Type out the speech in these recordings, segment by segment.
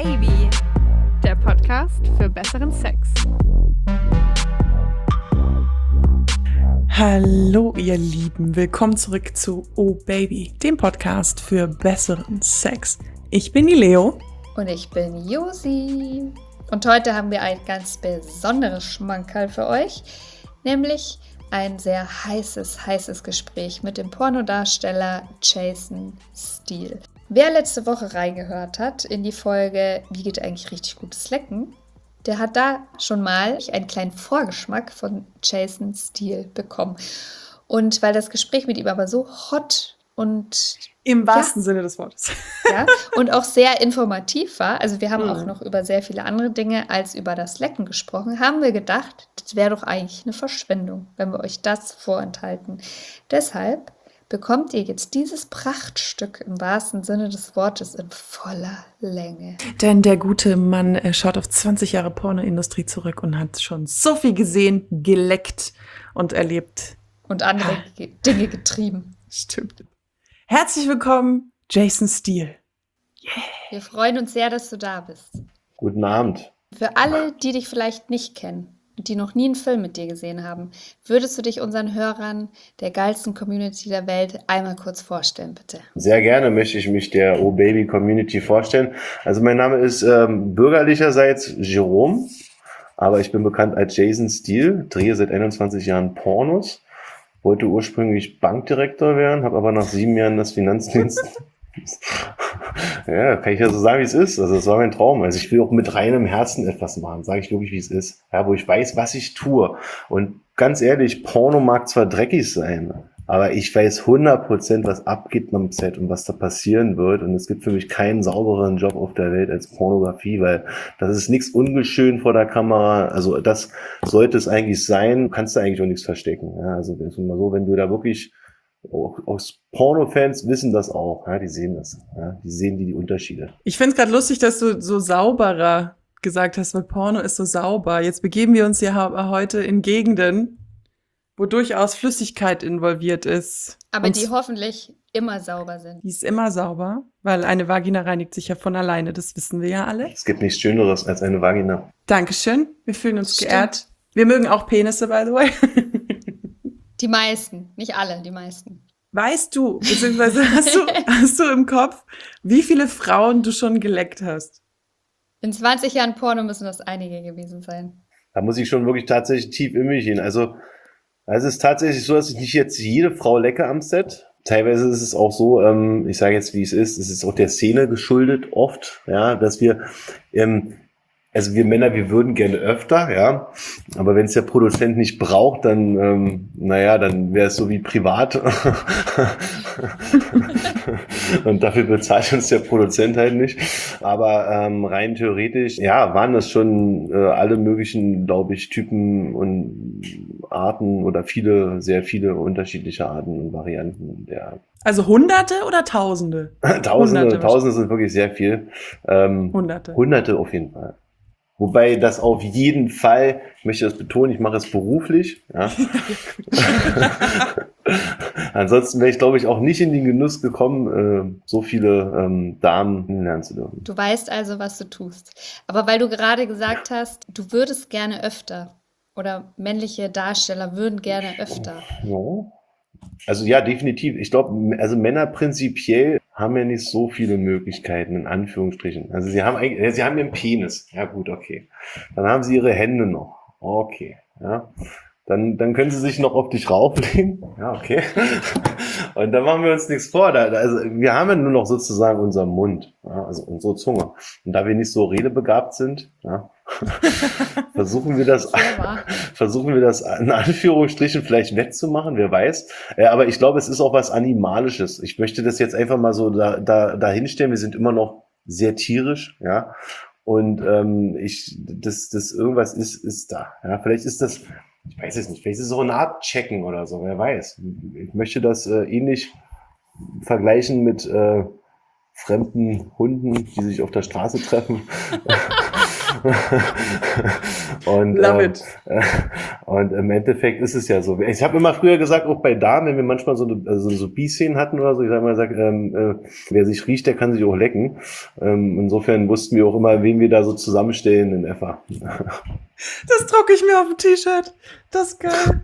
Baby, der Podcast für besseren Sex. Hallo ihr Lieben, willkommen zurück zu Oh Baby, dem Podcast für besseren Sex. Ich bin die Leo. Und ich bin Josi. Und heute haben wir ein ganz besonderes Schmankerl für euch, nämlich ein sehr heißes Gespräch mit dem Pornodarsteller Jason Steele. Wer letzte Woche reingehört hat in die Folge Wie geht eigentlich richtig gutes Lecken, der hat da schon mal einen kleinen Vorgeschmack von Jason Steele bekommen. Und weil das Gespräch mit ihm aber so hot und im wahrsten Sinne des Wortes. Ja, und auch sehr informativ war, also wir haben auch noch über sehr viele andere Dinge als über das Lecken gesprochen, haben wir gedacht, das wäre doch eigentlich eine Verschwendung, wenn wir euch das vorenthalten. Deshalb bekommt ihr jetzt dieses Prachtstück im wahrsten Sinne des Wortes in voller Länge. Denn der gute Mann schaut auf 20 Jahre Pornoindustrie zurück und hat schon so viel gesehen, geleckt und erlebt. Und andere Dinge getrieben. Stimmt. Herzlich willkommen, Jason Steele. Yeah. Wir freuen uns sehr, dass du da bist. Guten Abend. Für alle, die dich vielleicht nicht kennen, die noch nie einen Film mit dir gesehen haben, würdest du dich unseren Hörern der geilsten Community der Welt einmal kurz vorstellen, bitte? Sehr gerne möchte ich mich der Oh Baby Community vorstellen. Also mein Name ist bürgerlicherseits Jerome, aber ich bin bekannt als Jason Steele, drehe seit 21 Jahren Pornos. Wollte ursprünglich Bankdirektor werden, habe aber nach 7 Jahren das Finanzdienst. Ja, kann ich ja so sagen, wie es ist. Also das war mein Traum. Also ich will auch mit reinem Herzen etwas machen, sage ich wirklich, wie es ist. Ja, wo ich weiß, was ich tue. Und ganz ehrlich, Porno mag zwar dreckig sein, aber ich weiß 100%, was abgeht am Set und was da passieren wird. Und es gibt für mich keinen saubereren Job auf der Welt als Pornografie, weil das ist nichts ungeschön vor der Kamera. Also das sollte es eigentlich sein. Du kannst da eigentlich auch nichts verstecken. Ja, also das ist immer so, wenn du da wirklich auch Porno-Fans wissen das auch. Ja, die sehen das. Ja, die sehen die Unterschiede. Ich finde es gerade lustig, dass du so sauberer gesagt hast, weil Porno ist so sauber. Jetzt begeben wir uns ja heute in Gegenden, wo durchaus Flüssigkeit involviert ist. Aber die hoffentlich immer sauber sind. Die ist immer sauber, weil eine Vagina reinigt sich ja von alleine, das wissen wir ja alle. Es gibt nichts Schöneres als eine Vagina. Dankeschön, wir fühlen uns geehrt. Wir mögen auch Penisse, by the way. Die meisten, nicht alle, die meisten. Weißt du, beziehungsweise hast du im Kopf, wie viele Frauen du schon geleckt hast? In 20 Jahren Porno müssen das einige gewesen sein. Da muss ich schon wirklich tatsächlich tief in mich gehen. Also es ist tatsächlich so, dass ich nicht jetzt jede Frau lecke am Set. Teilweise ist es auch so, ich sage jetzt, wie es ist auch der Szene geschuldet oft, ja, dass wir, also wir Männer, wir würden gerne öfter, ja, aber wenn es der Produzent nicht braucht, dann, dann wäre es so wie privat und dafür bezahlt uns der Produzent halt nicht. Aber rein theoretisch, ja, waren das schon alle möglichen, glaube ich, Typen und Arten oder sehr viele unterschiedliche Arten und Varianten der. Also Hunderte oder Tausende? Tausende sind wirklich sehr viel. Hunderte auf jeden Fall. Wobei das auf jeden Fall, ich möchte das betonen, ich mache es beruflich. Ja. Ansonsten wäre ich, glaube ich, auch nicht in den Genuss gekommen, so viele Damen kennenlernen zu dürfen. Du weißt also, was du tust. Aber weil du gerade gesagt hast, du würdest gerne öfter oder männliche Darsteller würden gerne öfter. Ja. Also ja, definitiv. Ich glaube, also Männer prinzipiell haben ja nicht so viele Möglichkeiten, in Anführungsstrichen. Also sie haben ihren Penis. Ja gut, okay. Dann haben sie ihre Hände noch. Okay, ja. Dann können sie sich noch auf dich rauflegen. Ja, okay. Und dann machen wir uns nichts vor. Also wir haben ja nur noch sozusagen unseren Mund, ja, also unsere Zunge. Und da wir nicht so redebegabt sind, ja, versuchen wir das in Anführungsstrichen vielleicht wettzumachen, wer weiß. Aber ich glaube, es ist auch was Animalisches. Ich möchte das jetzt einfach mal so dahinstellen. Wir sind immer noch sehr tierisch, ja. Und das irgendwas ist da. Ja, vielleicht ist das, ich weiß es nicht, vielleicht ist es so eine Art Checken oder so, wer weiß. Ich möchte das ähnlich vergleichen mit fremden Hunden, die sich auf der Straße treffen. Und, Love it. Und im Endeffekt ist es ja so. Ich habe immer früher gesagt, auch bei Damen, wenn wir manchmal so B-Szenen hatten oder so, ich habe immer gesagt, wer sich riecht, der kann sich auch lecken. Insofern wussten wir auch immer, wen wir da so zusammenstellen in FA. Das drucke ich mir auf ein T-Shirt. Das ist geil.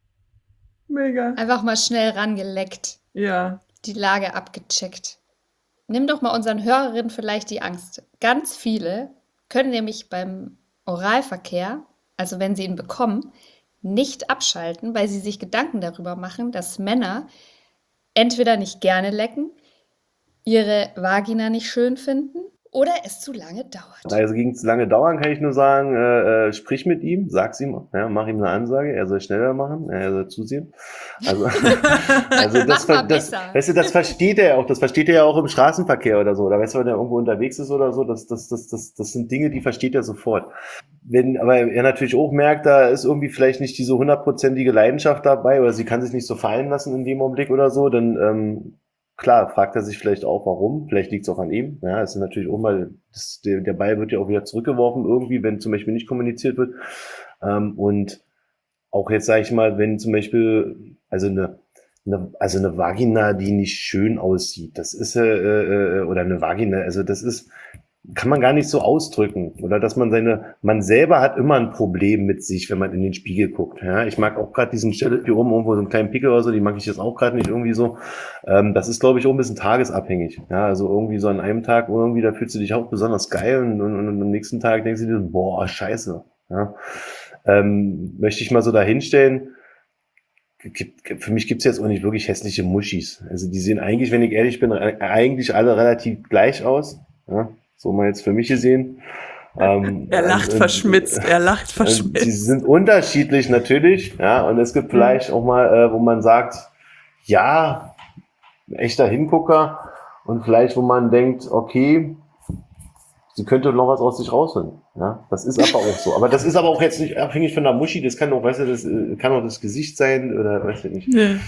Mega. Einfach mal schnell rangeleckt, Ja. die Lage abgecheckt. Nimm doch mal unseren Hörerinnen vielleicht die Angst. Ganz viele können nämlich beim Oralverkehr, also wenn sie ihn bekommen, nicht abschalten, weil sie sich Gedanken darüber machen, dass Männer entweder nicht gerne lecken, ihre Vagina nicht schön finden oder es zu lange dauert. Also gegen zu lange dauern kann ich nur sagen, sprich mit ihm, sag's ihm, ja, mach ihm eine Ansage, er soll schneller machen, er soll zusehen. Also, Mach mal besser. weißt du, das versteht er ja auch im Straßenverkehr oder so, oder weißt du, wenn er irgendwo unterwegs ist oder so, das sind Dinge, die versteht er sofort. Aber er natürlich auch merkt, da ist irgendwie vielleicht nicht diese 100%ige Leidenschaft dabei, oder sie kann sich nicht so fallen lassen in dem Augenblick oder so, dann, klar, fragt er sich vielleicht auch, warum. Vielleicht liegt es auch an ihm. Ja, es ist natürlich auch mal, der Ball wird ja auch wieder zurückgeworfen irgendwie, wenn zum Beispiel nicht kommuniziert wird. Und auch jetzt sage ich mal, wenn zum Beispiel, also eine Vagina, die nicht schön aussieht, das ist oder eine Vagina, also das ist, kann man gar nicht so ausdrücken. Oder dass man selber hat immer ein Problem mit sich, wenn man in den Spiegel guckt. Ja, ich mag auch gerade diesen Stelle hier oben irgendwo so einen kleinen Pickel oder so, die mag ich jetzt auch gerade nicht irgendwie so. Das ist, glaube ich, auch ein bisschen tagesabhängig. Ja, also irgendwie so an einem Tag irgendwie, da fühlst du dich auch besonders geil und am nächsten Tag denkst du dir, boah, scheiße. Ja, möchte ich mal so dahinstellen. Für mich gibt's jetzt auch nicht wirklich hässliche Muschis. Also die sehen eigentlich, wenn ich ehrlich bin, eigentlich alle relativ gleich aus. Ja, so mal jetzt für mich gesehen. Er lacht verschmitzt. Sie sind unterschiedlich natürlich, ja, und es gibt vielleicht auch mal, wo man sagt, ja, ein echter Hingucker, und vielleicht, wo man denkt, okay, sie könnte noch was aus sich rausholen. Ja, das ist aber auch so. Aber das ist aber auch jetzt nicht abhängig von der Muschi. Das kann auch, weißt du, das kann auch das Gesicht sein oder weiß ich nicht. Nee.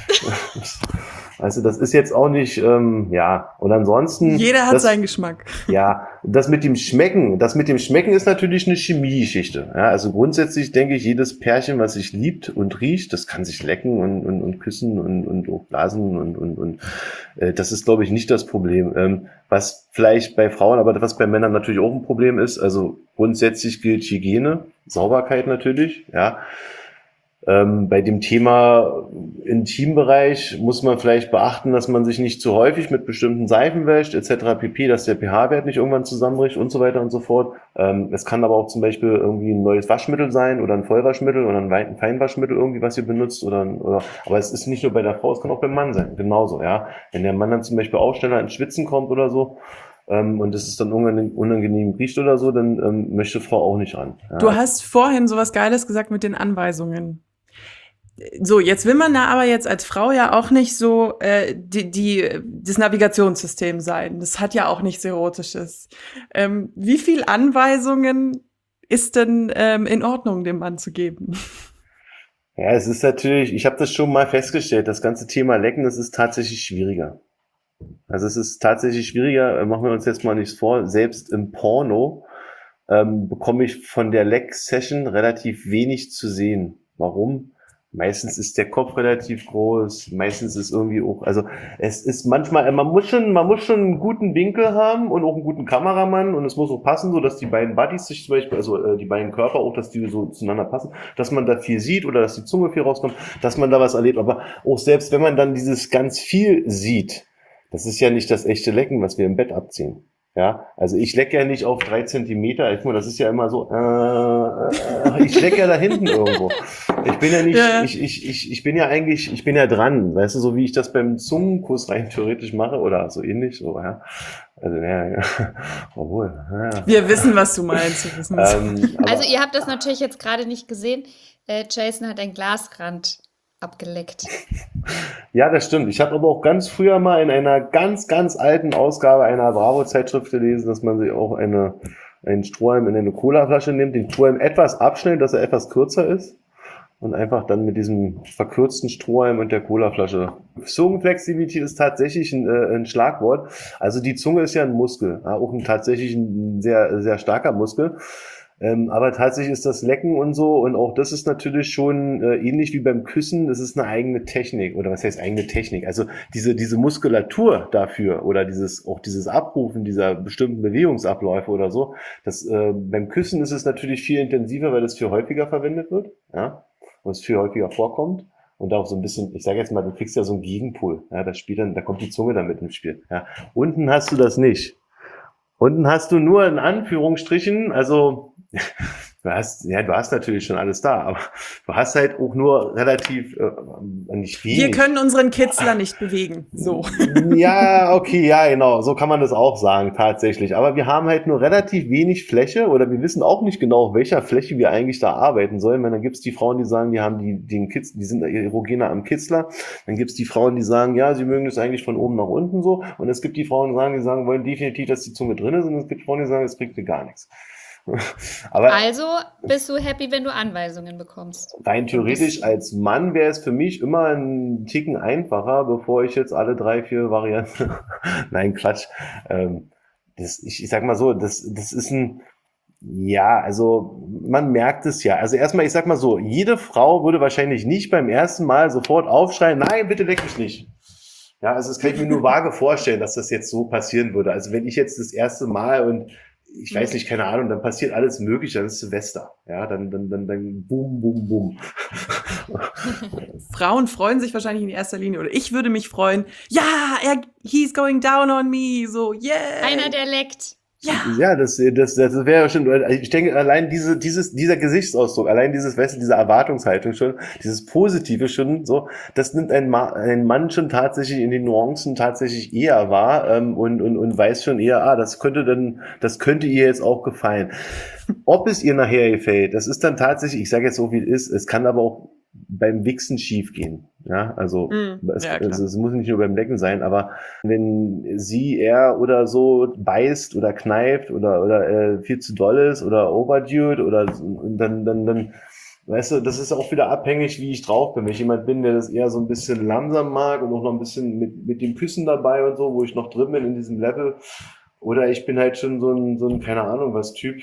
Also das ist jetzt auch nicht, ja. Und ansonsten. Jeder hat seinen Geschmack. Ja, das mit dem Schmecken ist natürlich eine Chemiegeschichte. Ja, also grundsätzlich denke ich, jedes Pärchen, was sich liebt und riecht, das kann sich lecken und küssen und auch blasen und das ist, glaube ich, nicht das Problem. Was vielleicht bei Frauen, aber was bei Männern natürlich auch ein Problem ist, also grundsätzlich gilt Hygiene, Sauberkeit natürlich, ja. Bei dem Thema Intimbereich muss man vielleicht beachten, dass man sich nicht zu häufig mit bestimmten Seifen wäscht, etc. pp., dass der pH-Wert nicht irgendwann zusammenbricht und so weiter und so fort. Es kann aber auch zum Beispiel irgendwie ein neues Waschmittel sein oder ein Vollwaschmittel oder ein Feinwaschmittel irgendwie, was ihr benutzt aber es ist nicht nur bei der Frau, es kann auch beim Mann sein, genauso, ja. Wenn der Mann dann zum Beispiel auch schneller ins Schwitzen kommt oder so, und es ist dann unangenehm riecht oder so, dann möchte Frau auch nicht ran. Ja. Du hast vorhin sowas Geiles gesagt mit den Anweisungen. So, jetzt will man da aber jetzt als Frau ja auch nicht so das Navigationssystem sein. Das hat ja auch nichts Erotisches. Wie viel Anweisungen ist denn in Ordnung, dem Mann zu geben? Ja, es ist natürlich, ich habe das schon mal festgestellt, das ganze Thema Lecken, das ist tatsächlich schwieriger. Also es ist tatsächlich schwieriger, machen wir uns jetzt mal nichts vor, selbst im Porno bekomme ich von der Leck-Session relativ wenig zu sehen. Warum? Meistens ist der Kopf relativ groß, meistens ist irgendwie auch, also es ist manchmal, man muss schon einen guten Winkel haben und auch einen guten Kameramann, und es muss auch passen, so dass die beiden Buddies sich zum Beispiel, also die beiden Körper auch, dass die so zueinander passen, dass man da viel sieht oder dass die Zunge viel rauskommt, dass man da was erlebt, aber auch selbst wenn man dann dieses ganz viel sieht, das ist ja nicht das echte Lecken, was wir im Bett abziehen. Ja, also ich lecke ja nicht auf 3 Zentimeter, das ist ja immer so, ich lecke ja da hinten irgendwo. Ich bin ja nicht, Ja. ich bin ja eigentlich, ich bin ja dran, weißt du, so wie ich das beim Zungenkuss rein theoretisch mache oder so ähnlich, so, ja. Also, ja. Obwohl, ja. Wir wissen, was du meinst. Also ihr habt das natürlich jetzt gerade nicht gesehen. Jason hat einen Glasrand abgeleckt. Ja, das stimmt. Ich habe aber auch ganz früher mal in einer ganz, ganz alten Ausgabe einer Bravo-Zeitschrift gelesen, dass man sich auch einen Strohhalm in eine Colaflasche nimmt, den Strohhalm etwas abschnellt, dass er etwas kürzer ist und einfach dann mit diesem verkürzten Strohhalm und der Colaflasche. Zungenflexibilität ist tatsächlich ein Schlagwort. Also die Zunge ist ja ein Muskel, auch tatsächlich ein sehr, sehr starker Muskel. Aber tatsächlich ist das Lecken und so, und auch das ist natürlich schon ähnlich wie beim Küssen, das ist eine eigene Technik, oder was heißt eigene Technik? Also diese Muskulatur dafür oder dieses Abrufen dieser bestimmten Bewegungsabläufe oder so, beim Küssen ist es natürlich viel intensiver, weil das viel häufiger verwendet wird, ja, und es viel häufiger vorkommt. Und auch so ein bisschen, ich sage jetzt mal, du kriegst ja so einen Gegenpol, ja, da kommt die Zunge damit ins Spiel, ja. Unten hast du das nicht. Unten hast du nur in Anführungsstrichen, also du hast natürlich schon alles da, aber du hast halt auch nur relativ nicht wenig. Wir können unseren Kitzler nicht bewegen. So. Ja, okay, ja, genau. So kann man das auch sagen, tatsächlich. Aber wir haben halt nur relativ wenig Fläche, oder wir wissen auch nicht genau, auf welcher Fläche wir eigentlich da arbeiten sollen. Weil dann gibt's die Frauen, die sagen, die haben den Kitzler, die sind erogener am Kitzler. Dann gibt's die Frauen, die sagen, ja, sie mögen das eigentlich von oben nach unten so. Und es gibt die Frauen, die sagen, wollen definitiv, dass die Zunge drin ist. Und es gibt Frauen, die sagen, es bringt dir gar nichts. Aber also bist du happy, wenn du Anweisungen bekommst? Rein theoretisch als Mann wäre es für mich immer ein Ticken einfacher, bevor ich jetzt alle 3, 4 Varianten. Nein, Quatsch. Ich sag mal so, das ist also man merkt es ja. Also erstmal, ich sag mal so, jede Frau würde wahrscheinlich nicht beim ersten Mal sofort aufschreien, nein, bitte leck mich nicht. Ja, also das kann ich mir nur vage vorstellen, dass das jetzt so passieren würde. Also wenn ich jetzt das erste Mal und ich weiß nicht, keine Ahnung, dann passiert alles Mögliche, dann ist Silvester. Ja, dann boom, boom, boom. Frauen freuen sich wahrscheinlich in erster Linie, oder ich würde mich freuen, ja, he's going down on me, so, yeah. Einer, der leckt. Ja, das wäre ja schon, ich denke, allein dieser Gesichtsausdruck, allein diese Erwartungshaltung schon, dieses Positive schon, so, das nimmt ein Mann schon tatsächlich in den Nuancen tatsächlich eher wahr, und weiß schon eher, das könnte ihr jetzt auch gefallen. Ob es ihr nachher gefällt, das ist dann tatsächlich, ich sage jetzt so, wie es ist, es kann aber auch beim Wichsen schief gehen. Ja, also es muss nicht nur beim Lecken sein, aber wenn er oder so beißt oder kneift oder viel zu doll ist oder overdue oder dann weißt du, das ist auch wieder abhängig, wie ich drauf bin. Wenn ich jemand bin, der das eher so ein bisschen langsam mag und auch noch ein bisschen mit dem Küssen dabei und so, wo ich noch drin bin in diesem Level, oder ich bin halt schon so ein keine Ahnung was Typ.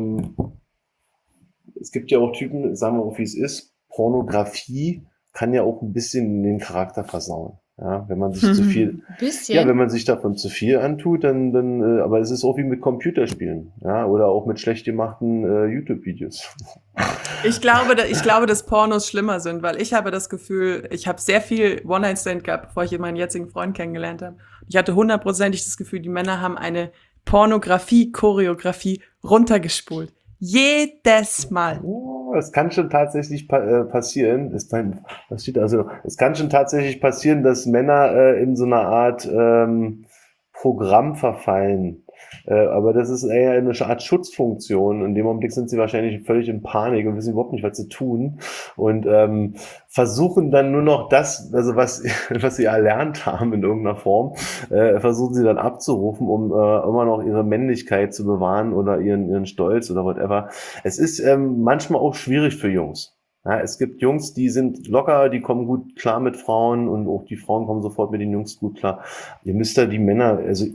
Es gibt ja auch Typen, sagen wir auch wie es ist, Pornografie kann ja auch ein bisschen den Charakter versauen. Ja, wenn man sich zu viel, wenn man sich davon zu viel antut, dann, aber es ist auch wie mit Computerspielen, ja, oder auch mit schlecht gemachten YouTube-Videos. Ich glaube, dass Pornos schlimmer sind, weil ich habe das Gefühl, ich habe sehr viel One-Night-Stand gehabt, bevor ich meinen jetzigen Freund kennengelernt habe. Ich hatte 100%ig das Gefühl, die Männer haben eine Pornografie-Choreografie runtergespult. Jedes Mal. Es kann schon tatsächlich passieren. Es kann schon tatsächlich passieren, dass Männer in so einer Art Programm verfallen. Aber das ist eher eine Art Schutzfunktion. In dem Augenblick sind sie wahrscheinlich völlig in Panik und wissen überhaupt nicht, was sie tun. Und versuchen dann nur noch das, also was sie erlernt haben in irgendeiner Form, versuchen sie dann abzurufen, um immer noch ihre Männlichkeit zu bewahren oder ihren Stolz oder whatever. Es ist manchmal auch schwierig für Jungs. Ja, es gibt Jungs, die sind locker, die kommen gut klar mit Frauen, und auch die Frauen kommen sofort mit den Jungs gut klar. Ihr müsst die Männer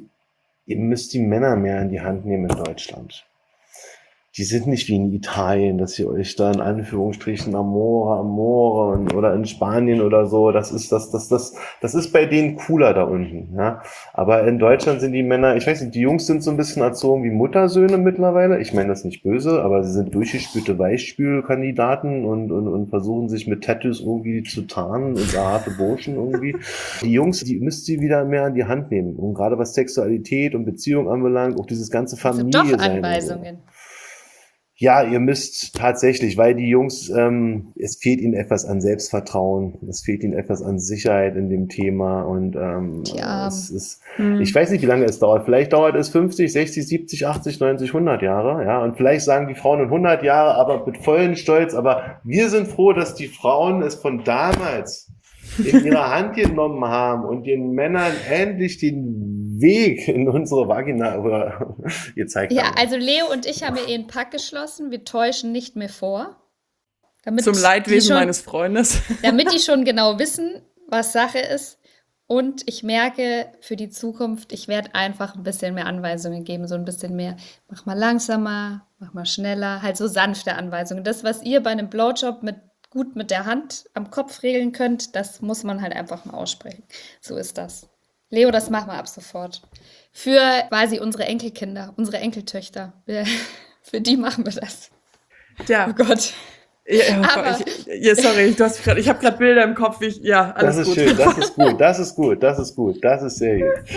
mehr in die Hand nehmen in Deutschland. Die sind nicht wie in Italien, dass ihr euch da in Anführungsstrichen Amore oder in Spanien oder so, das ist bei denen cooler da unten, ja. Aber in Deutschland sind die Männer, ich weiß nicht, die Jungs sind so ein bisschen erzogen wie Muttersöhne mittlerweile. Ich meine das nicht böse, aber sie sind durchgespülte Weichspülkandidaten und versuchen sich mit Tattoos irgendwie zu tarnen und harte Burschen irgendwie. Die Jungs, die müsst ihr wieder mehr in die Hand nehmen. Und gerade was Sexualität und Beziehung anbelangt, auch dieses ganze Familie also doch sein. Anweisungen. Ja, ihr müsst tatsächlich, weil die Jungs, es fehlt ihnen etwas an Selbstvertrauen, es fehlt ihnen etwas an Sicherheit in dem Thema, und es ist, ich weiß nicht, wie lange es dauert. Vielleicht dauert es 50, 60, 70, 80, 90, 100 Jahre, ja, und vielleicht sagen die Frauen in 100 Jahre, aber mit vollem Stolz, aber wir sind froh, dass die Frauen es von damals in ihrer Hand genommen haben und den Männern endlich den Weg in unsere Vagina gezeigt haben. Ja, also Leo und ich haben ja einen Pakt geschlossen, wir täuschen nicht mehr vor. Zum Leidwesen meines Freundes. Damit die schon genau wissen, was Sache ist. Und ich merke für die Zukunft, ich werde einfach ein bisschen mehr Anweisungen geben, so ein bisschen mehr, mach mal langsamer, mach mal schneller, halt so sanfte Anweisungen. Das, was ihr bei einem Blowjob gut mit der Hand am Kopf regeln könnt, das muss man halt einfach mal aussprechen. So ist das. Leo, das machen wir ab sofort. Für quasi unsere Enkelkinder, unsere Enkeltöchter. Für die machen wir das. Ja. Oh Gott. Ja, Aber- sorry, ich habe gerade Bilder im Kopf. Alles Das ist gut. schön, das ist gut, das ist gut, das ist gut, das ist sehr gut.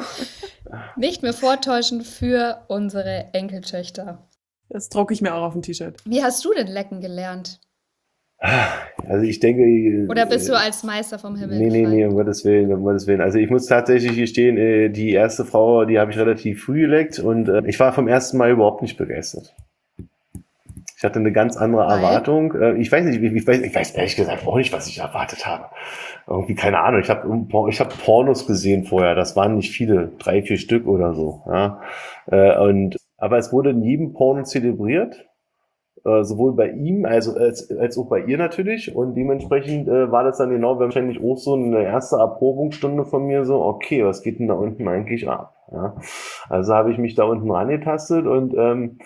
Nicht mehr vortäuschen für unsere Enkeltöchter. Das drucke ich mir auch auf ein T-Shirt. Wie hast du denn lecken gelernt? Also ich denke... Oder bist du als Meister vom Himmel Nee, gefallen? um Gottes Willen, um Gottes Willen. Also ich muss tatsächlich gestehen, die erste Frau, die habe ich relativ früh geleckt und ich war vom ersten Mal überhaupt nicht begeistert. Ich hatte eine ganz andere Weil? Erwartung. Ich weiß nicht, ich weiß ehrlich gesagt auch nicht, was ich erwartet habe. Irgendwie, keine Ahnung. Ich hab Pornos gesehen vorher. Das waren nicht viele, 3, 4 Stück oder so. Ja. Aber es wurde in jedem Porno zelebriert. Sowohl bei ihm als auch bei ihr natürlich. Und dementsprechend war das dann genau wahrscheinlich auch so eine erste Erprobungsstunde von mir so, okay, was geht denn da unten eigentlich ab? Ja. Also habe ich mich da unten rangetastet und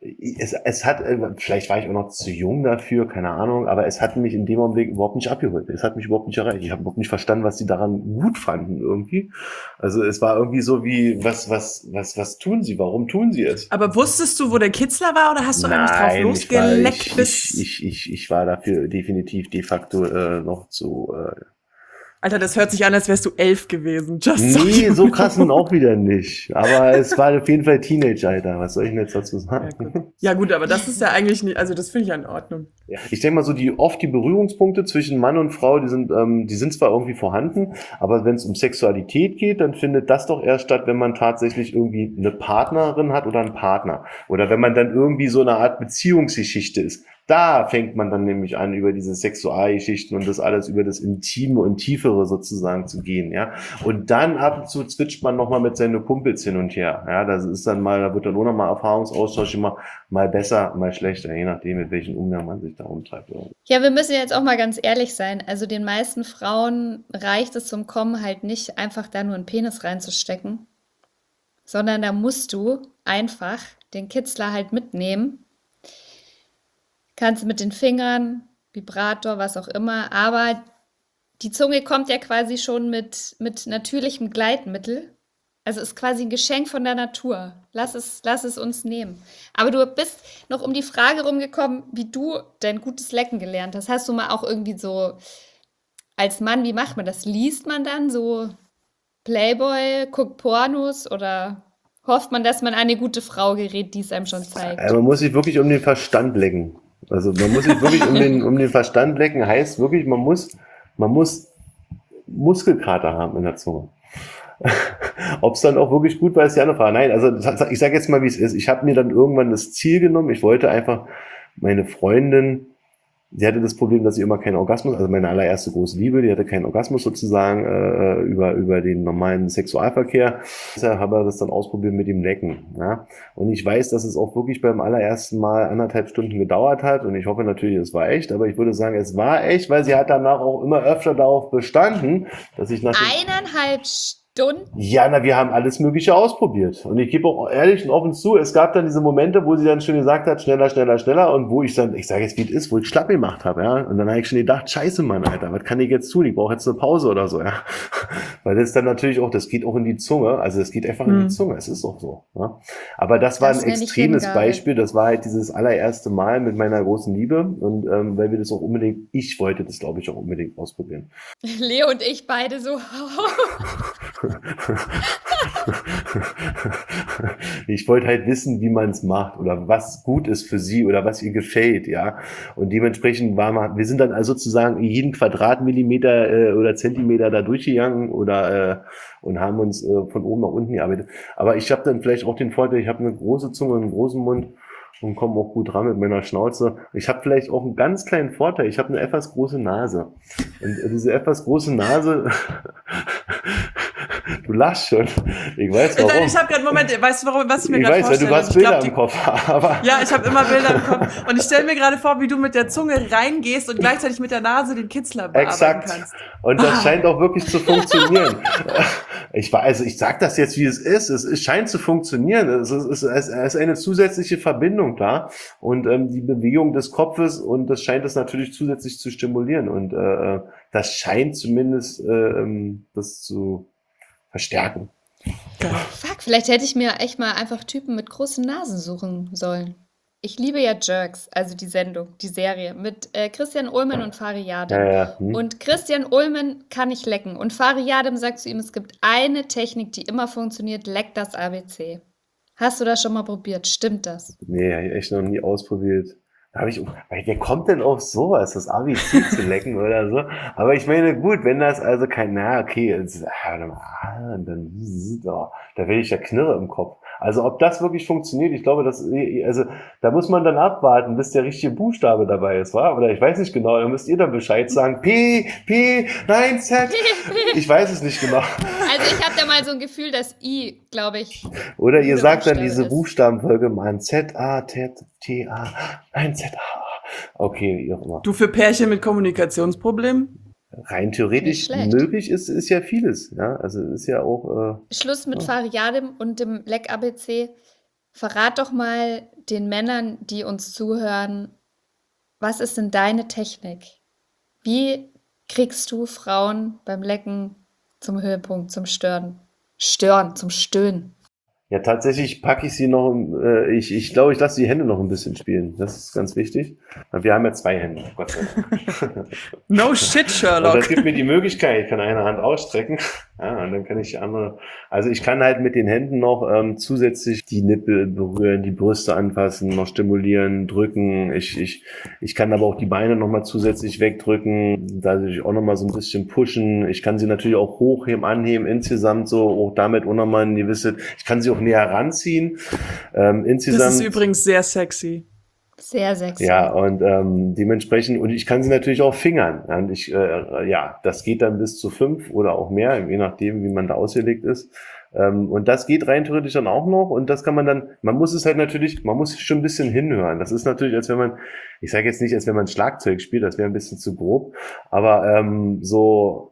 es hat, vielleicht war ich auch noch zu jung dafür, keine Ahnung, aber es hat mich in dem Augenblick überhaupt nicht abgeholt. Es hat mich überhaupt nicht erreicht. Ich habe überhaupt nicht verstanden, was sie daran gut fanden irgendwie. Also es war irgendwie so wie, was tun sie? Warum tun sie es? Aber wusstest du, wo der Kitzler war, oder hast du eigentlich drauf losgeleckt ich war dafür definitiv de facto noch zu... Alter, das hört sich an, als wärst du 11 gewesen. Nee, so krass nun auch wieder nicht. Aber es war auf jeden Fall Teenage-Alter. Was soll ich denn jetzt dazu sagen? Ja gut, aber das ist ja eigentlich nicht, also das finde ich ja in Ordnung. Ja. Ich denke mal so, die Berührungspunkte zwischen Mann und Frau, die sind zwar irgendwie vorhanden, aber wenn es um Sexualität geht, dann findet das doch erst statt, wenn man tatsächlich irgendwie eine Partnerin hat oder einen Partner. Oder wenn man dann irgendwie so eine Art Beziehungsgeschichte ist. Da fängt man dann nämlich an, über diese Sexualgeschichten und das alles über das Intime und Tiefere sozusagen zu gehen, ja. Und dann ab und zu zwitscht man nochmal mit seinen Kumpels hin und her, ja. Das ist dann mal, da wird dann auch nochmal Erfahrungsaustausch immer mal besser, mal schlechter, je nachdem, mit welchem Umgang man sich da umtreibt. Ja, wir müssen jetzt auch mal ganz ehrlich sein. Also den meisten Frauen reicht es zum Kommen halt nicht, einfach da nur einen Penis reinzustecken, sondern da musst du einfach den Kitzler halt mitnehmen. Kannst mit den Fingern, Vibrator, was auch immer, aber die Zunge kommt ja quasi schon mit natürlichem Gleitmittel. Also ist quasi ein Geschenk von der Natur. Lass es uns nehmen. Aber du bist noch um die Frage rumgekommen, wie du dein gutes Lecken gelernt hast. Hast du mal auch irgendwie so als Mann, wie macht man das? Liest man dann so Playboy, guckt Pornos oder hofft man, dass man an eine gute Frau gerät, die es einem schon zeigt? Also man muss sich wirklich um den Verstand lecken. Also man muss sich wirklich um den Verstand lecken, heißt wirklich, man muss Muskelkater haben in der Zunge. Ob es dann auch wirklich gut war, ist die andere Frage. Nein, also ich sage jetzt mal, wie es ist. Ich habe mir dann irgendwann das Ziel genommen. Ich wollte einfach meine Freundin, sie hatte das Problem, dass sie immer keinen Orgasmus, also meine allererste große Liebe, die hatte keinen Orgasmus sozusagen über den normalen Sexualverkehr. Deshalb habe ich das dann ausprobiert mit dem Lecken. Ja? Und ich weiß, dass es auch wirklich beim allerersten Mal 1,5 Stunden gedauert hat. Und ich hoffe natürlich, es war echt. Aber ich würde sagen, es war echt, weil sie hat danach auch immer öfter darauf bestanden, dass ich nach 1,5 Stunden? Ja, wir haben alles Mögliche ausprobiert. Und ich gebe auch ehrlich und offen zu, es gab dann diese Momente, wo sie dann schon gesagt hat, schneller, schneller, schneller. Und wo ich dann, ich sage jetzt, wie es ist, wo ich schlapp gemacht habe, ja. Und dann habe ich schon gedacht, scheiße, Mann, Alter, was kann ich jetzt tun? Ich brauche jetzt eine Pause oder so, ja. Weil das dann natürlich auch, das geht auch in die Zunge. Also es geht einfach in die Zunge, es ist auch so. Ja? Aber das war ein extremes Beispiel. Das war halt dieses allererste Mal mit meiner großen Liebe. Und weil wir das auch unbedingt, ich wollte das, glaube ich, auch unbedingt ausprobieren. Leo und ich beide so. Ich wollte halt wissen, wie man es macht oder was gut ist für sie oder was ihr gefällt, ja. Und dementsprechend wir sind dann also sozusagen jeden Quadratmillimeter oder Zentimeter da durchgegangen oder und haben uns von oben nach unten gearbeitet. Aber ich habe dann vielleicht auch den Vorteil, ich habe eine große Zunge, einen großen Mund und komme auch gut ran mit meiner Schnauze. Ich habe vielleicht auch einen ganz kleinen Vorteil. Ich habe eine etwas große Nase. Und diese etwas große Nase, Du lachst schon. Ich weiß warum. Ich habe gerade, Moment, weißt du, was ich mir Ich gerade weiß, weil vorstelle? du hast Bilder im Kopf. Aber Ja, ich habe immer Bilder im Kopf. Und ich stelle mir gerade vor, wie du mit der Zunge reingehst und gleichzeitig mit der Nase den Kitzler bearbeiten exakt. kannst. Und das scheint auch wirklich zu funktionieren. Ich sag das jetzt, wie es ist. Es scheint zu funktionieren. Es ist eine zusätzliche Verbindung da. Und die Bewegung des Kopfes, und das scheint es natürlich zusätzlich zu stimulieren. Und das scheint zumindest das zu verstärken. Fuck, vielleicht hätte ich mir echt mal einfach Typen mit großen Nasen suchen sollen. Ich liebe ja Jerks, also die Sendung, die Serie, mit Christian Ulmen und Fari Yadim. Ja. Und Christian Ulmen kann nicht lecken. Und Fari Yadim sagt zu ihm, es gibt eine Technik, die immer funktioniert, leck das ABC. Hast du das schon mal probiert? Stimmt das? Nee, habe ich echt noch nie ausprobiert. Wer kommt denn auf sowas, das ABC zu lecken oder so? Aber ich meine, gut, wenn das also dann, da will ich ja Knirre im Kopf. Also ob das wirklich funktioniert, ich glaube, da muss man dann abwarten, bis der richtige Buchstabe dabei ist, wa? Oder ich weiß nicht genau, da müsst ihr dann Bescheid sagen. Nein, Z. Ich weiß es nicht genau. Also ich habe da mal so ein Gefühl, dass I, glaube ich. Oder ihr sagt dann Buchstabe diese ist. Buchstabenfolge mal Z, A, T, T, A, nein, Z, A. Okay, wie auch immer. Du für Pärchen mit Kommunikationsproblemen? Rein theoretisch Nicht schlecht. möglich ist ja vieles, ja. Also ist ja auch, Schluss mit Fari Yadim und dem Leck ABC. Verrat doch mal den Männern, die uns zuhören, was ist denn deine Technik? Wie kriegst du Frauen beim Lecken zum Höhepunkt, zum Stören, zum Stöhnen? ja, tatsächlich packe ich sie noch, ich glaube, ich lasse die Hände noch ein bisschen spielen. Das ist ganz wichtig. Wir haben ja 2 Hände, Gott sei Dank. No shit, Und Sherlock. das gibt mir die Möglichkeit, ich kann eine Hand ausstrecken, ja, und dann kann ich die andere, also ich kann halt mit den Händen noch zusätzlich die Nippel berühren, die Brüste anfassen, noch stimulieren, drücken. Ich kann aber auch die Beine nochmal zusätzlich wegdrücken, dadurch auch nochmal so ein bisschen pushen. Ich kann sie natürlich auch hochheben, anheben, insgesamt so, auch damit auch nochmal ein gewisses, ich kann sie auch näher ranziehen. Insgesamt. Das ist übrigens sehr sexy. Sehr sexy. Ja, und dementsprechend, und ich kann sie natürlich auch fingern. Und das geht dann bis zu 5 oder auch mehr, je nachdem, wie man da ausgelegt ist. Und das geht rein theoretisch dann auch noch. Und das kann man dann, man muss schon ein bisschen hinhören. Das ist natürlich, als wenn man, ich sage jetzt nicht, als wenn man Schlagzeug spielt, das wäre ein bisschen zu grob, aber so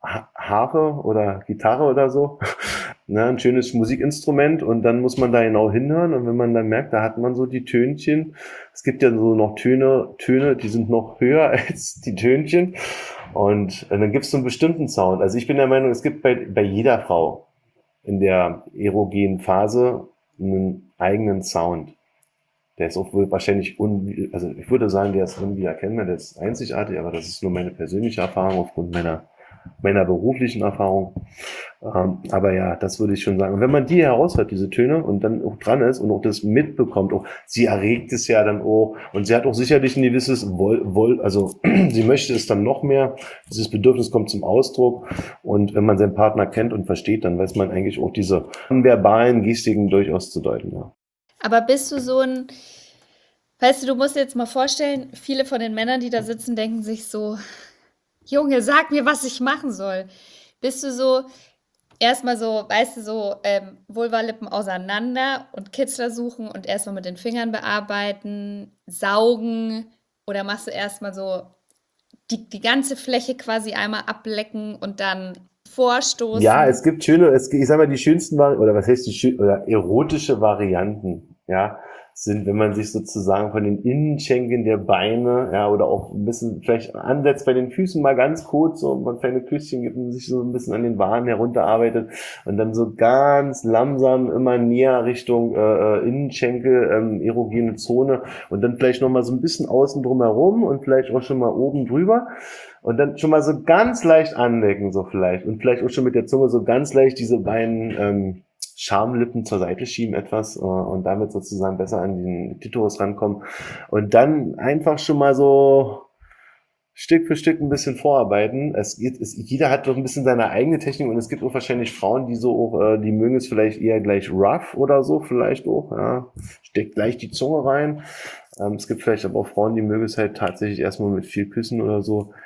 Harfe oder Gitarre oder so, ne, ein schönes Musikinstrument, und dann muss man da genau hinhören, und wenn man dann merkt, da hat man so die Tönchen, es gibt ja so noch Töne, die sind noch höher als die Tönchen, und dann gibt es so einen bestimmten Sound. Also ich bin der Meinung, es gibt bei jeder Frau in der erogenen Phase einen eigenen Sound. Der ist auch wohl wahrscheinlich also ich würde sagen, der ist unwiedererkennbar, der ist einzigartig, aber das ist nur meine persönliche Erfahrung aufgrund meiner beruflichen Erfahrung. Aber ja, das würde ich schon sagen. Und wenn man die heraushört, diese Töne, und dann auch dran ist und auch das mitbekommt, auch sie erregt es ja dann auch, und sie hat auch sicherlich ein gewisses also sie möchte es dann noch mehr, dieses Bedürfnis kommt zum Ausdruck, und wenn man seinen Partner kennt und versteht, dann weiß man eigentlich auch diese verbalen Gestiken durchaus zu deuten, ja. Aber bist du so ein, weißt du musst dir jetzt mal vorstellen, viele von den Männern, die da sitzen, denken sich so, Junge, sag mir, was ich machen soll. Bist du so, erstmal so, weißt du, so Vulvalippen auseinander und Kitzler suchen und erstmal mit den Fingern bearbeiten, saugen, oder machst du erstmal so die ganze Fläche quasi einmal ablecken und dann vorstoßen? Ja, es gibt ich sag mal, die schönsten oder was heißt oder erotische Varianten, ja, sind, wenn man sich sozusagen von den Innenschenkeln der Beine, ja, oder auch ein bisschen vielleicht ansetzt bei den Füßen mal ganz kurz, so ein kleines Küsschen gibt und sich so ein bisschen an den Waden herunterarbeitet und dann so ganz langsam immer näher Richtung Innenschenkel, erogene Zone, und dann vielleicht nochmal so ein bisschen außen drum herum und vielleicht auch schon mal oben drüber. Und dann schon mal so ganz leicht anlecken, so vielleicht. Und vielleicht auch schon mit der Zunge so ganz leicht diese beiden Schamlippen zur Seite schieben etwas und damit sozusagen besser an den Klitoris rankommen. Und dann einfach schon mal so Stück für Stück ein bisschen vorarbeiten. Jeder hat doch ein bisschen seine eigene Technik, und es gibt auch wahrscheinlich Frauen, die so auch, die mögen es vielleicht eher gleich rough oder so, vielleicht auch, ja. Steckt gleich die Zunge rein. Es gibt vielleicht aber auch Frauen, die mögen es halt tatsächlich erstmal mit viel Küssen oder so.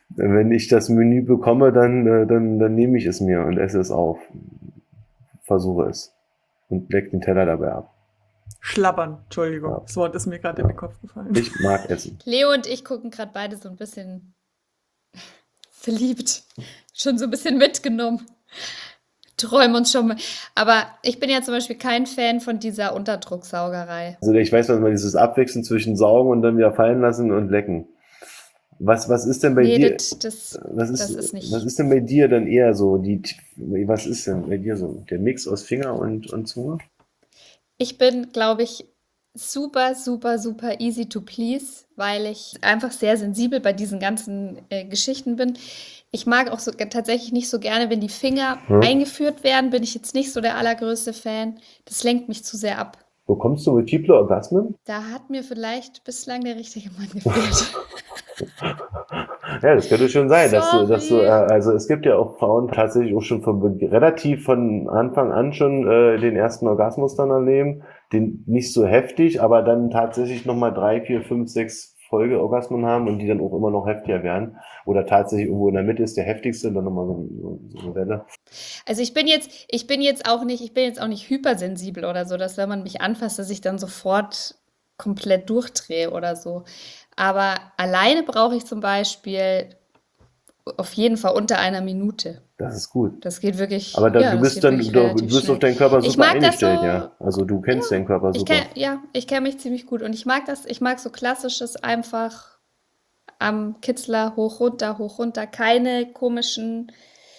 Wenn ich das Menü bekomme, dann nehme ich es mir und esse es auf. Versuche es. Und leck den Teller dabei ab. Schlabbern, Entschuldigung. Ja. Das Wort ist mir gerade in den Kopf gefallen. Ich mag Essen. Leo und ich gucken gerade beide so ein bisschen verliebt. Schon so ein bisschen mitgenommen. Träumen uns schon mal. Aber ich bin ja zum Beispiel kein Fan von dieser Unterdrucksaugerei. Also ich weiß, was man dieses Abwechseln zwischen Saugen und dann wieder fallen lassen und lecken. Was ist denn bei dir? das ist nicht. Was ist denn bei dir dann eher so? Was ist denn bei dir so? Der Mix aus Finger und Zunge? Ich bin, glaube ich, super, super, super easy to please, weil ich einfach sehr sensibel bei diesen ganzen Geschichten bin. Ich mag auch so, tatsächlich nicht so gerne, wenn die Finger eingeführt werden, bin ich jetzt nicht so der allergrößte Fan. Das lenkt mich zu sehr ab. Wo kommst du multiple Orgasmen? Da hat mir vielleicht bislang der richtige Mann gefehlt. Ja, das könnte schon sein, dass Sorry. also es gibt ja auch Frauen tatsächlich auch schon relativ von Anfang an schon den ersten Orgasmus dann erleben, den nicht so heftig, aber dann tatsächlich nochmal 3, 4, 5, 6 Folgeorgasmen haben und die dann auch immer noch heftiger werden oder tatsächlich irgendwo in der Mitte ist der heftigste und dann nochmal so eine Welle. Also ich bin jetzt auch nicht hypersensibel oder so, dass wenn man mich anfasst, dass ich dann sofort komplett durchdrehe oder so. Aber alleine brauche ich zum Beispiel auf jeden Fall unter einer Minute. Das ist gut. Das geht wirklich. Aber ja, du das bist geht dann, wirklich du relativ bist auf schnell. deinen Körper Ich super mag das eingestellt, so. ja. Also du kennst deinen Körper super. Ich kenne mich ziemlich gut und ich mag so klassisches einfach am Kitzler hoch, runter, keine komischen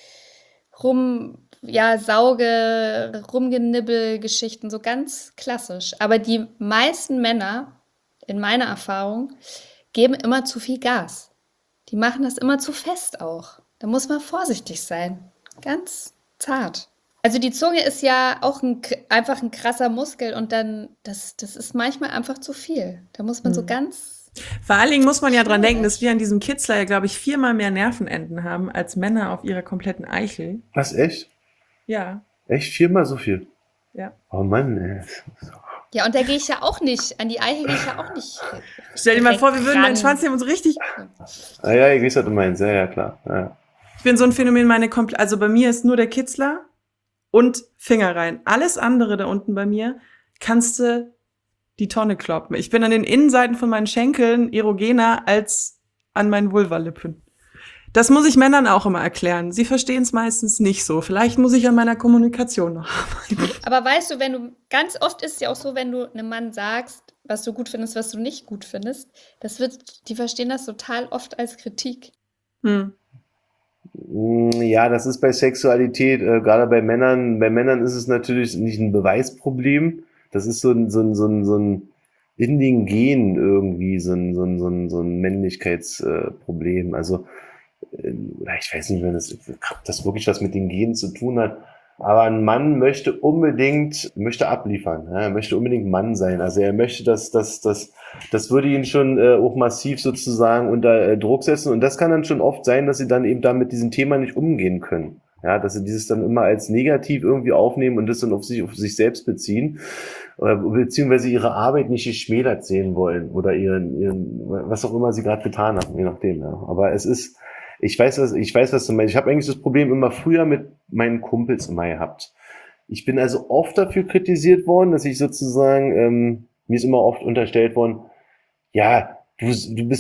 Rumgenibbel-Geschichten, so ganz klassisch. Aber die meisten Männer, in meiner Erfahrung, geben immer zu viel Gas. Die machen das immer zu fest auch. Da muss man vorsichtig sein. Ganz zart. Also die Zunge ist ja auch einfach ein krasser Muskel und dann, das ist manchmal einfach zu viel. Da muss man so ganz... Vor allen Dingen muss man ja dran Schnell. denken, dass wir an diesem Kitzler ja, glaube ich, 4-mal mehr Nervenenden haben als Männer auf ihrer kompletten Eichel. Was, echt? Ja, Echt 4-mal so viel? ja. Oh Mann, ey. Ja, und da gehe ich ja auch nicht, an die Eichel gehe ich ja auch nicht. Stell dir mal direkt vor, wir würden ran. deinen Schwanz nehmen und so richtig. Ah ja, ich weiß, was du meinst. Ja, klar. Ja. Ich bin so ein Phänomen, also bei mir ist nur der Kitzler und Finger rein. Alles andere da unten bei mir kannst du die Tonne kloppen. Ich bin an den Innenseiten von meinen Schenkeln erogener als an meinen Vulvalippen. Das muss ich Männern auch immer erklären. Sie verstehen es meistens nicht so. Vielleicht muss ich an meiner Kommunikation noch arbeiten. Aber weißt du, ganz oft ist es ja auch so, wenn du einem Mann sagst, was du gut findest, was du nicht gut findest, die verstehen das total oft als Kritik. Ja, das ist bei Sexualität, gerade bei Männern ist es natürlich nicht ein Beweisproblem. Das ist so ein in den Genen irgendwie so ein Männlichkeitsproblem. Also, ich weiß nicht, wenn das wirklich was mit den Genen zu tun hat. Aber ein Mann möchte abliefern. Ja, er möchte unbedingt Mann sein. Also er möchte, das würde ihn schon auch massiv sozusagen unter Druck setzen. Und das kann dann schon oft sein, dass sie dann eben da mit diesem Thema nicht umgehen können. Ja, dass sie dieses dann immer als negativ irgendwie aufnehmen und das dann auf sich selbst beziehen. Beziehungsweise ihre Arbeit nicht geschmälert sehen wollen. Oder ihren was auch immer sie gerade getan haben, je nachdem. Ja. Aber ich weiß, was du meinst. Ich habe eigentlich das Problem immer früher mit meinen Kumpels immer gehabt. Ich bin also oft dafür kritisiert worden, dass ich sozusagen, mir ist immer oft unterstellt worden, ja, du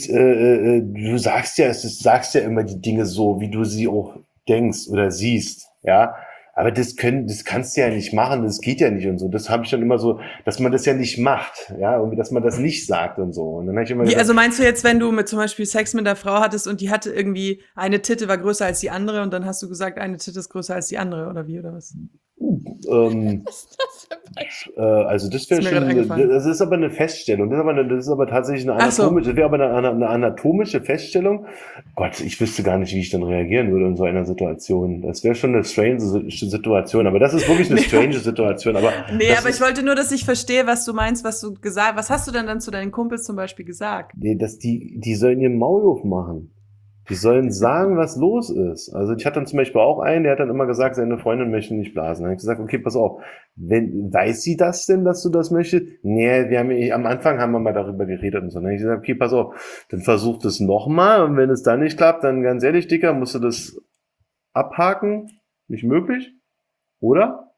sagst ja immer die Dinge so, wie du sie auch denkst oder siehst, ja. Aber das kannst du ja nicht machen, das geht ja nicht und so. Das habe ich dann immer so, dass man das ja nicht macht, ja, und dass man das nicht sagt und so. Und dann habe ich immer gesagt, Also meinst du jetzt, wenn du zum Beispiel Sex mit einer Frau hattest und die hatte irgendwie, eine Titte war größer als die andere und dann hast du gesagt, eine Titte ist größer als die andere oder wie, oder was? Was ist das für ein Beispiel? Also das wäre Ist mir gerade schon, eingefallen. das ist aber eine Feststellung. Das ist aber tatsächlich eine Ach so. anatomische, das wäre aber eine anatomische Feststellung. Gott, ich wüsste gar nicht, wie ich dann reagieren würde in so einer Situation. Das wäre schon eine strange Situation, aber das ist wirklich eine strange Situation. Aber Nee, das aber ich wollte nur, dass ich verstehe, was du meinst, was hast du denn dann zu deinen Kumpels zum Beispiel gesagt? Nee, die sollen ihren Maul aufmachen. Die sollen sagen, was los ist. Also ich hatte dann zum Beispiel auch einen, der hat dann immer gesagt, seine Freundin möchte nicht blasen. Dann habe ich gesagt, okay, pass auf, weiß sie das denn, dass du das möchtest? Nee, am Anfang haben wir mal darüber geredet und so. Dann habe ich gesagt, okay, pass auf, dann versuch das nochmal und wenn es dann nicht klappt, dann ganz ehrlich, Dicker, musst du das abhaken. Nicht möglich? Oder?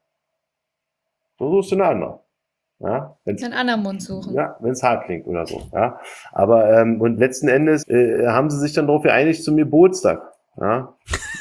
So suchst du eine andere. Ja, einen anderen Mund suchen. Ja, wenn es hart klingt oder so. Ja, aber und letzten Endes haben sie sich dann darauf geeinigt zum Geburtstag. Ja,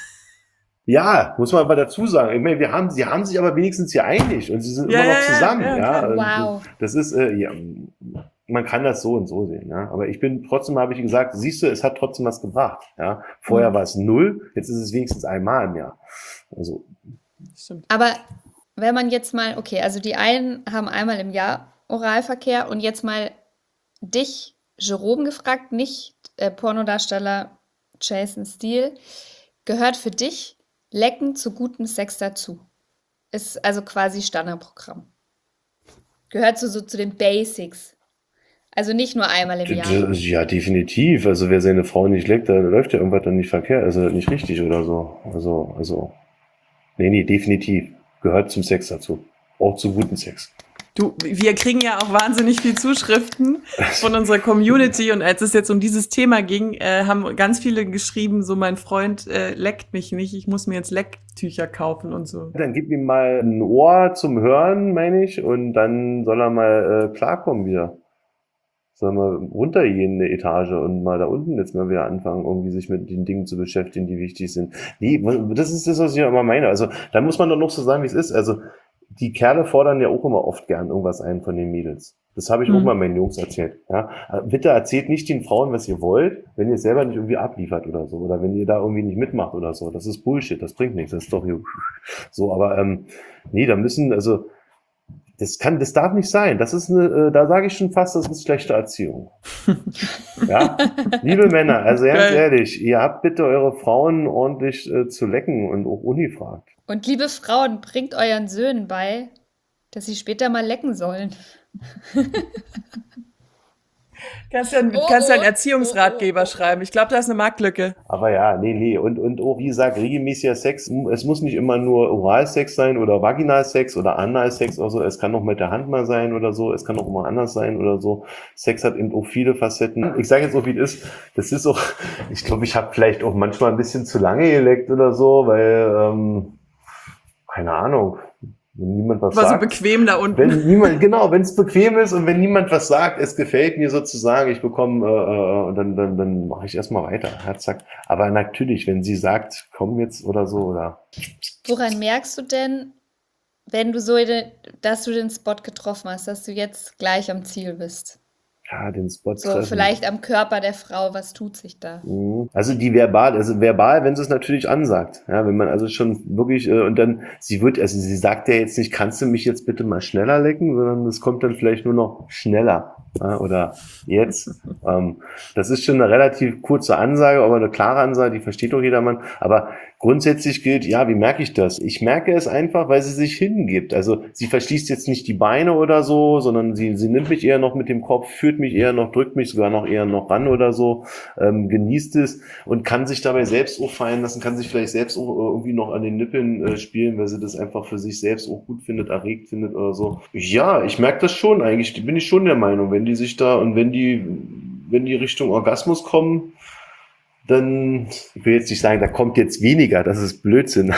ja, muss man aber dazu sagen. Ich meine, sie haben sich aber wenigstens geeinigt und sie sind immer noch zusammen. Ja, wow. Das ist ja, man kann das so und so sehen. Ja, aber trotzdem habe ich gesagt, siehst du, es hat trotzdem was gebracht. Ja, vorher war es 0, jetzt ist es wenigstens einmal im Jahr. Also Stimmt. Aber wenn man jetzt mal, okay, also die einen haben einmal im Jahr Oralverkehr und jetzt mal dich, Jerome, gefragt, nicht Pornodarsteller Jason Steele, gehört für dich Lecken zu gutem Sex dazu? Ist also quasi Standardprogramm. Gehört so zu den Basics. Also nicht nur einmal im Jahr. Ja, definitiv. Also wer seine Frau nicht leckt, da läuft ja irgendwas dann nicht verkehrt, also nicht richtig oder so. Also, nee, definitiv. Gehört zum Sex dazu. Auch zu gutem Sex. Du, wir kriegen ja auch wahnsinnig viel Zuschriften von unserer Community und als es jetzt um dieses Thema ging, haben ganz viele geschrieben, so mein Freund leckt mich nicht, ich muss mir jetzt Lecktücher kaufen und so. Dann gib ihm mal ein Ohr zum Hören, meine ich, und dann soll er mal klarkommen wieder. Soll mal runtergehen eine Etage und mal da unten jetzt mal wieder anfangen, irgendwie sich mit den Dingen zu beschäftigen, die wichtig sind. Nee, das ist das, was ich immer meine. Also da muss man doch noch so sagen, wie es ist. Also die Kerle fordern ja auch immer oft gern irgendwas ein von den Mädels. Das habe ich auch mal meinen Jungs erzählt. Ja? Bitte erzählt nicht den Frauen, was ihr wollt, wenn ihr es selber nicht irgendwie abliefert oder so. Oder wenn ihr da irgendwie nicht mitmacht oder so. Das ist Bullshit, das bringt nichts. Das ist doch so, aber nee, da müssen, also das darf nicht sein. Das ist da sage ich schon fast, das ist schlechte Erziehung. Ja, liebe Männer, also ganz ehrlich, ihr habt bitte eure Frauen ordentlich zu lecken und auch ungefragt. Und liebe Frauen, bringt euren Söhnen bei, dass sie später mal lecken sollen. Kannst ja einen Erziehungsratgeber schreiben. Ich glaube, da ist eine Marktlücke. Aber ja, nee. Und auch, wie gesagt, regelmäßiger Sex, es muss nicht immer nur Oralsex sein oder Vaginalsex oder Analsex oder so. Es kann auch mit der Hand mal sein oder so. Es kann auch immer anders sein oder so. Sex hat eben auch viele Facetten. Ich sage jetzt auch, wie es ist. Das ist auch, ich glaube, ich habe vielleicht auch manchmal ein bisschen zu lange geleckt oder so, weil, keine Ahnung. Wenn niemand was sagt. War so bequem da unten. Wenn es bequem ist und wenn niemand was sagt, es gefällt mir sozusagen, ich bekomme, dann mache ich erstmal weiter. Zack. Aber natürlich, wenn sie sagt, komm jetzt oder so, oder. Woran merkst du denn, wenn du dass du den Spot getroffen hast, dass du jetzt gleich am Ziel bist? Ja, den Spot So, treffen. vielleicht am Körper der Frau, was tut sich da? Also verbal, wenn sie es natürlich ansagt. Ja, wenn man also schon wirklich, und dann, sie sagt ja jetzt nicht, kannst du mich jetzt bitte mal schneller lecken, sondern es kommt dann vielleicht nur noch schneller. Ja, oder jetzt. Das ist schon eine relativ kurze Ansage, aber eine klare Ansage, die versteht doch jedermann. Aber grundsätzlich gilt, ja, wie merke ich das? Ich merke es einfach, weil sie sich hingibt. Also sie verschließt jetzt nicht die Beine oder so, sondern sie nimmt mich eher noch mit dem Kopf, führt mich eher noch, drückt mich sogar noch eher noch ran oder so, genießt es und kann sich dabei selbst auch fallen lassen, kann sich vielleicht selbst auch irgendwie noch an den Nippeln spielen, weil sie das einfach für sich selbst auch gut findet, erregt findet oder so. Ja, ich merke das schon eigentlich, bin ich schon der Meinung, wenn die sich da und wenn die Richtung Orgasmus kommen, dann, ich will jetzt nicht sagen, da kommt jetzt weniger, das ist Blödsinn.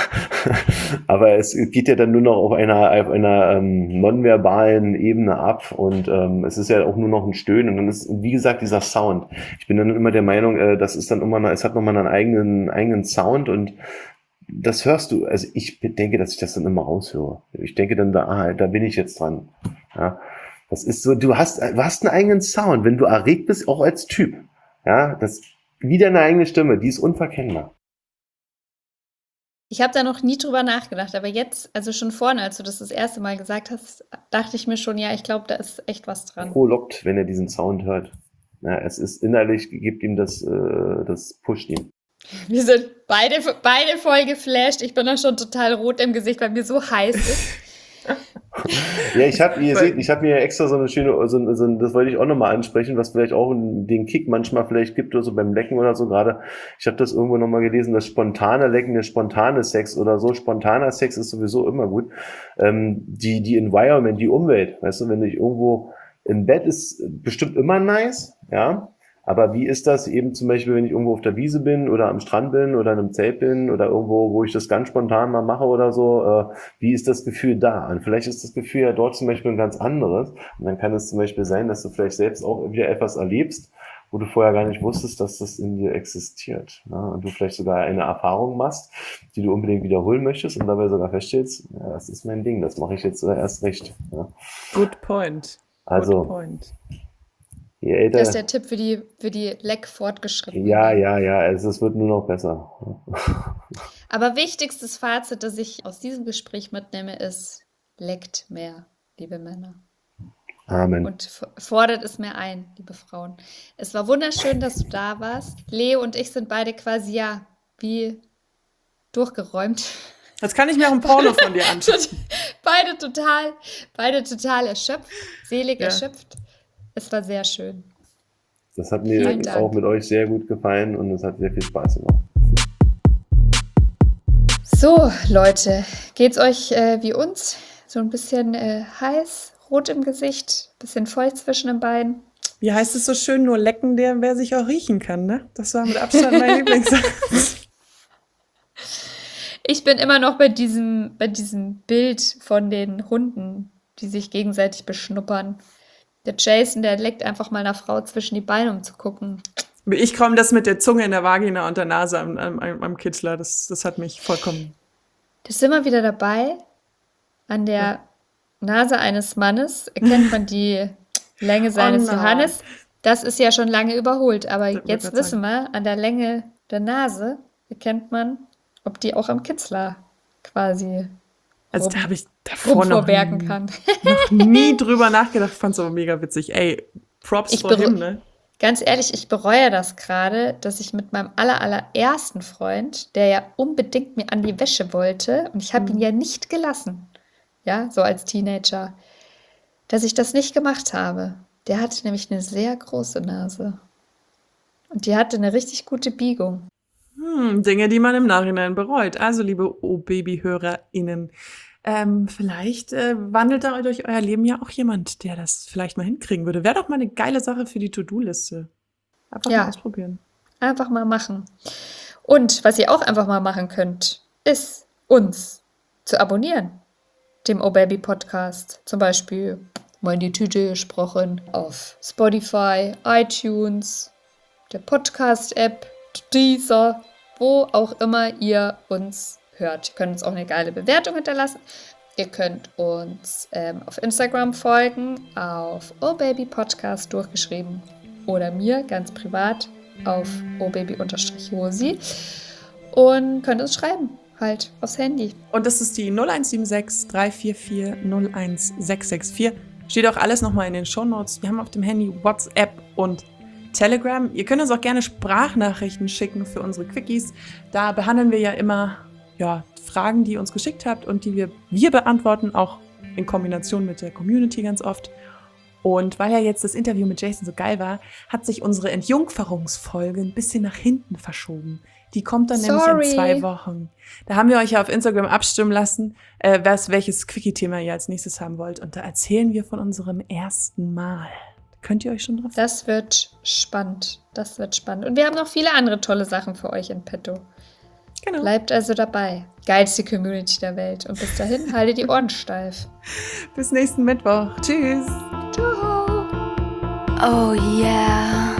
Aber es geht ja dann nur noch auf einer nonverbalen Ebene ab und es ist ja auch nur noch ein Stöhnen und dann ist, wie gesagt, dieser Sound. Ich bin dann immer der Meinung, das ist dann immer, es hat nochmal einen eigenen Sound und das hörst du. Also ich denke, dass ich das dann immer raushöre. Ich denke dann, da bin ich jetzt dran. Ja, das ist so, du hast einen eigenen Sound, wenn du erregt bist, auch als Typ. Ja, das wie deine eigene Stimme, die ist unverkennbar. Ich habe da noch nie drüber nachgedacht, aber jetzt, also schon vorne, als du das erste Mal gesagt hast, dachte ich mir schon, ja, ich glaube, da ist echt was dran. Frohlockt, wenn er diesen Sound hört. Ja, es ist innerlich, gibt ihm das pusht ihn. Wir sind beide voll geflasht. Ich bin da schon total rot im Gesicht, weil mir so heiß ist. Ja, ihr seht, ich habe mir extra so eine schöne, das wollte ich auch nochmal ansprechen, was vielleicht auch den Kick manchmal vielleicht gibt oder so beim Lecken oder so gerade. Ich habe das irgendwo nochmal gelesen, das spontane Lecken, der spontane Sex oder so. Spontaner Sex ist sowieso immer gut. Die Environment, die Umwelt, weißt du, wenn ich irgendwo im Bett ist bestimmt immer nice, ja. Aber wie ist das eben zum Beispiel, wenn ich irgendwo auf der Wiese bin oder am Strand bin oder in einem Zelt bin oder irgendwo, wo ich das ganz spontan mal mache oder so, wie ist das Gefühl da? Und vielleicht ist das Gefühl ja dort zum Beispiel ein ganz anderes. Und dann kann es zum Beispiel sein, dass du vielleicht selbst auch wieder etwas erlebst, wo du vorher gar nicht wusstest, dass das in dir existiert. Ja? Und du vielleicht sogar eine Erfahrung machst, die du unbedingt wiederholen möchtest und dabei sogar feststellst, ja, das ist mein Ding, das mache ich jetzt erst recht. Ja? Good point. Also, Good point. Je älter, Das ist der Tipp für die Leck-Fortgeschrittenen. ja, also es wird nur noch besser. Aber wichtigstes Fazit, das ich aus diesem Gespräch mitnehme, ist, leckt mehr, liebe Männer. Amen. Und fordert es mehr ein, liebe Frauen. Es war wunderschön, dass du da warst. Leo und ich sind beide quasi, ja, wie durchgeräumt. Jetzt kann ich mir auch ein Porno von dir anschauen. Beide total erschöpft, selig Ja. erschöpft. Es war sehr schön. Das hat mir Vielen Dank. auch mit euch sehr gut gefallen und es hat sehr viel Spaß gemacht. So, Leute, geht's euch wie uns? So ein bisschen heiß, rot im Gesicht, bisschen feucht zwischen den Beinen. Wie heißt es so schön, nur lecken, wer sich auch riechen kann, ne? Das war mit Abstand mein Lieblingssatz. Ich bin immer noch bei diesem Bild von den Hunden, die sich gegenseitig beschnuppern. Der Jason, der leckt einfach mal einer Frau zwischen die Beine, um zu gucken. Ich komme das mit der Zunge in der Vagina und der Nase am Kitzler. Das hat mich vollkommen. Das sind wir wieder dabei. An der Nase eines Mannes erkennt man die Länge seines nein. Johannes. Das ist ja schon lange überholt, aber wollte jetzt grad wissen wir, an der Länge der Nase erkennt man, ob die auch am Kitzler quasi Also da habe ich davor rumvorwerken kann. noch nie drüber nachgedacht. Ich fand es aber mega witzig. Ey, Props Ich vor beru- ihm, ne? Ganz ehrlich, ich bereue das gerade, dass ich mit meinem allerersten Freund, der ja unbedingt mir an die Wäsche wollte, und ich habe ihn ja nicht gelassen, ja, so als Teenager, dass ich das nicht gemacht habe. Der hatte nämlich eine sehr große Nase. Und die hatte eine richtig gute Biegung. Dinge, die man im Nachhinein bereut. Also, liebe O-Baby-HörerInnen, vielleicht wandelt da durch euer Leben ja auch jemand, der das vielleicht mal hinkriegen würde. Wäre doch mal eine geile Sache für die To-Do-Liste. Einfach Ja. mal ausprobieren. Einfach mal machen. Und was ihr auch einfach mal machen könnt, ist uns zu abonnieren. Dem O-Baby Podcast. Zum Beispiel mal in die Tüte gesprochen auf Spotify, iTunes, der Podcast-App, Deezer, wo auch immer ihr uns hört. Ihr könnt uns auch eine geile Bewertung hinterlassen. Ihr könnt uns auf Instagram folgen, auf obabypodcast durchgeschrieben oder mir ganz privat auf obaby_josi und könnt uns schreiben, halt aufs Handy. Und das ist die 0176 344 01664. Steht auch alles nochmal in den Shownotes. Wir haben auf dem Handy WhatsApp und Telegram. Ihr könnt uns auch gerne Sprachnachrichten schicken für unsere Quickies. Da behandeln wir ja immer Fragen, die ihr uns geschickt habt und die wir beantworten, auch in Kombination mit der Community ganz oft. Und weil ja jetzt das Interview mit Jason so geil war, hat sich unsere Entjungferungsfolge ein bisschen nach hinten verschoben. Die kommt dann nämlich in 2 Wochen. Da haben wir euch ja auf Instagram abstimmen lassen, welches Quickie-Thema ihr als nächstes haben wollt. Und da erzählen wir von unserem ersten Mal. Könnt ihr euch schon drauf? Das wird spannend. Das wird spannend. Und wir haben noch viele andere tolle Sachen für euch in petto. Genau. Bleibt also dabei. Geilste Community der Welt. Und bis dahin, haltet die Ohren steif. Bis nächsten Mittwoch. Tschüss. Ciao. Oh yeah.